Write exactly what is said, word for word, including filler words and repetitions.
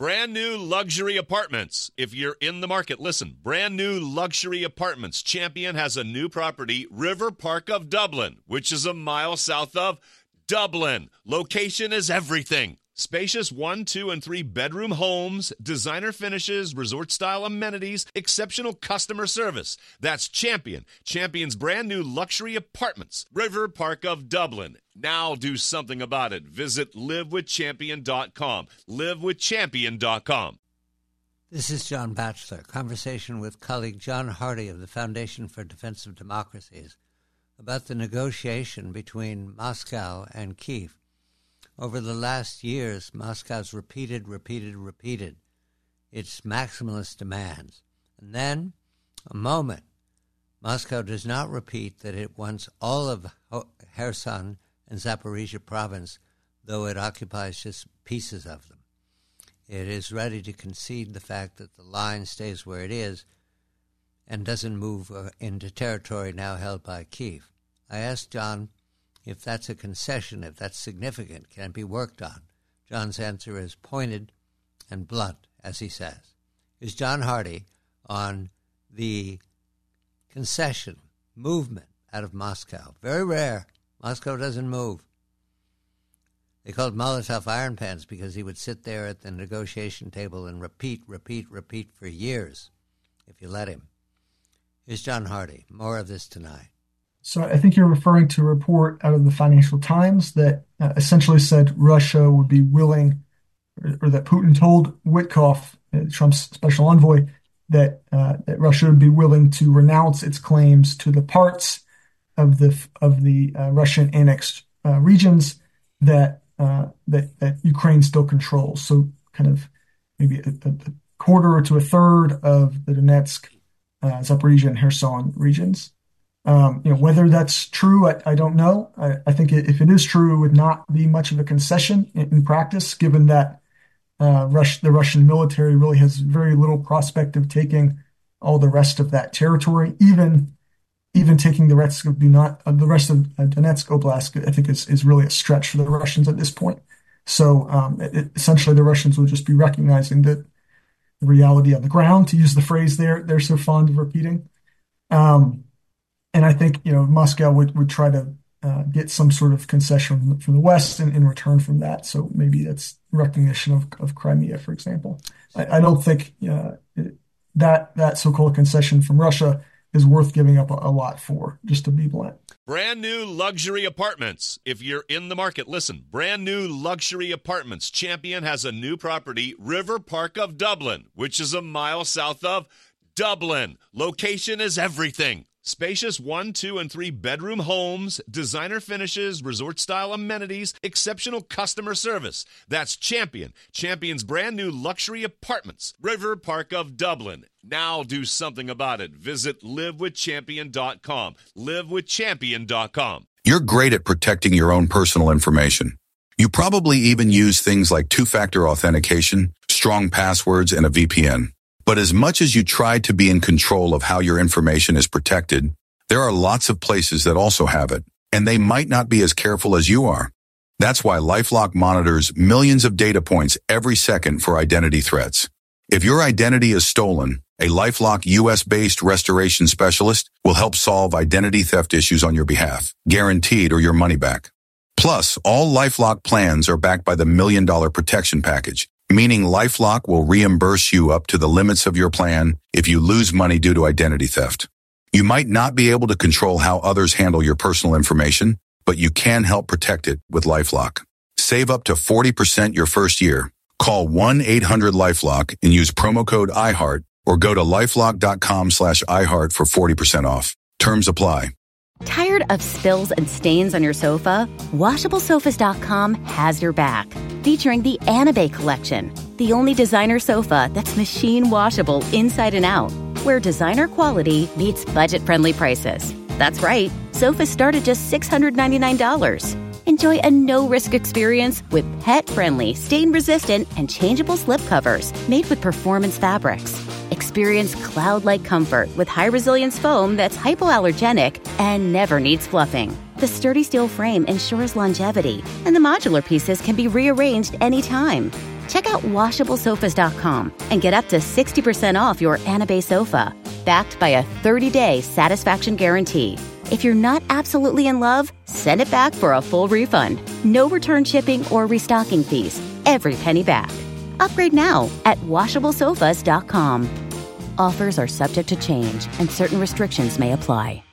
Brand new luxury apartments. If you're in the market, listen. Brand new luxury apartments. Champion has a new property, River Park of Dublin, which is a mile south of Dublin. Location is everything. Spacious one, two, and three bedroom homes, designer finishes, resort-style amenities, exceptional customer service. That's Champion. Champion's brand new luxury apartments, River Park of Dublin. Now do something about it. Visit live with champion dot com. live with champion dot com. This is John Batchelor. Conversation with colleague John Hardy of the Foundation for Defense of Democracies about the negotiation between Moscow and Kyiv. Over the last years, Moscow's repeated, repeated, repeated its maximalist demands. And then, a moment, Moscow does not repeat that it wants all of Kherson and Zaporizhia province, though it occupies just pieces of them. It is ready to concede the fact that the line stays where it is and doesn't move into territory now held by Kyiv. I asked John if that's a concession, if that's significant, can it be worked on? John's answer is pointed and blunt, as he says. Is John Hardy on the concession movement out of Moscow? Very rare. Moscow doesn't move. They called Molotov iron pans because he would sit there at the negotiation table and repeat, repeat, repeat for years, if you let him. Here's John Hardy. More of this tonight. So I think you're referring to a report out of the Financial Times that uh, essentially said Russia would be willing, or, or that Putin told Witkoff, uh, Trump's special envoy, that uh, that Russia would be willing to renounce its claims to the parts of the of the uh, Russian annexed uh, regions that uh, that that Ukraine still controls. So kind of maybe a, a quarter to a third of the Donetsk, uh, Zaporizhia, and Kherson regions. Um, you know, whether that's true, I, I don't know. I, I think if it is true, it would not be much of a concession in, in practice, given that uh, Rush, the Russian military really has very little prospect of taking all the rest of that territory. Even even taking the rest of not uh, the rest of uh, Donetsk Oblast, I think is is really a stretch for the Russians at this point. So um, it, it, essentially, the Russians will just be recognizing that the reality on the ground, to use the phrase they're they're so fond of repeating. Um, And I think, you know, Moscow would, would try to uh, get some sort of concession from the, from the West in, in return from that. So maybe that's recognition of, of Crimea, for example. I, I don't think uh, that that so-called concession from Russia is worth giving up a, a lot for, just to be blunt. Brand new luxury apartments. If you're in the market, listen. Brand new luxury apartments. Champion has a new property, River Park of Dublin, which is a mile south of Dublin. Location is everything. Spacious one, two, and three bedroom homes, designer finishes, resort-style amenities, exceptional customer service. That's Champion. Champion's brand new luxury apartments, River Park of Dublin. Now do something about it. Visit live with champion dot com. live with champion dot com. You're great at protecting your own personal information. You probably even use things like two-factor authentication, strong passwords, and a V P N. But as much as you try to be in control of how your information is protected, there are lots of places that also have it, and they might not be as careful as you are. That's why LifeLock monitors millions of data points every second for identity threats. If your identity is stolen, a LifeLock U S-based restoration specialist will help solve identity theft issues on your behalf, guaranteed or your money back. Plus, all LifeLock plans are backed by the Million Dollar Protection Package, meaning LifeLock will reimburse you up to the limits of your plan if you lose money due to identity theft. You might not be able to control how others handle your personal information, but you can help protect it with LifeLock. Save up to forty percent your first year. Call one eight hundred LifeLock and use promo code iHeart or go to lifelock.com slash iHeart for forty percent off. Terms apply. Tired of spills and stains on your sofa? washable sofas dot com has your back. Featuring the Anabay collection, the only designer sofa that's machine washable inside and out, where designer quality meets budget-friendly prices. That's right, sofas start at just six hundred ninety-nine dollars. Enjoy a no-risk experience with pet-friendly, stain-resistant, and changeable slipcovers made with performance fabrics. Experience cloud-like comfort with high-resilience foam that's hypoallergenic and never needs fluffing. The sturdy steel frame ensures longevity, and the modular pieces can be rearranged anytime. Check out washable sofas dot com and get up to sixty percent off your Anabay sofa, backed by a thirty-day satisfaction guarantee. If you're not absolutely in love, send it back for a full refund. No return shipping or restocking fees. Every penny back. Upgrade now at washable sofas dot com. Offers are subject to change and certain restrictions may apply.